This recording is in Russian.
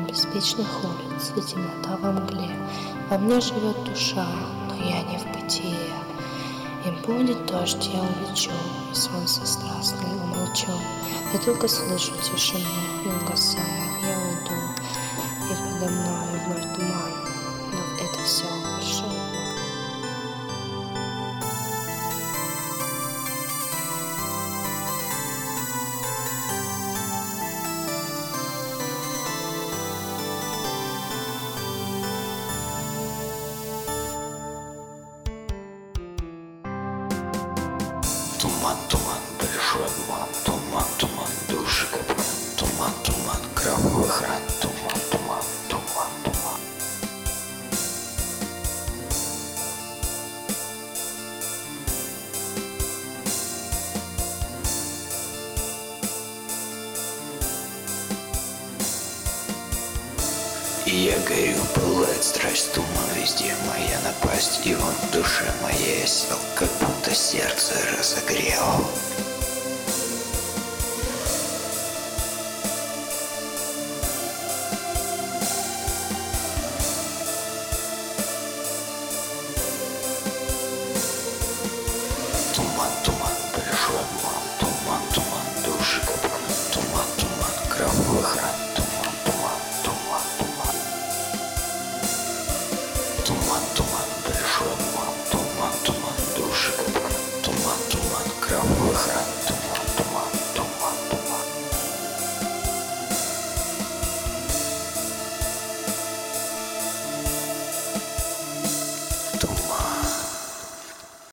беспечных улиц и темнота во мгле. Во мне живет душа, но я не в бытие. И будет дождь, я улечу, и солнце страстное умолчу. Я только слышу тишину, и угасая, я уйду. И подо мной вновь туман, но это все большой. Туман, туман, большой обман, туман, туман, души капкан, туман, туман, кровавых ран, туман, туман, туман, туман. И я горю, пылает страсть, туман везде, моя напасть, и он в душе моей сел, как будто сердце разогрел. Туман, туман, большой обман, туман, туман, души капкан, туман, туман, кровавых ран, туман, туман, туман, туман. Туман, туман, большой обман, туман, туман, души капкан, туман, туман, кровавых ран, туман.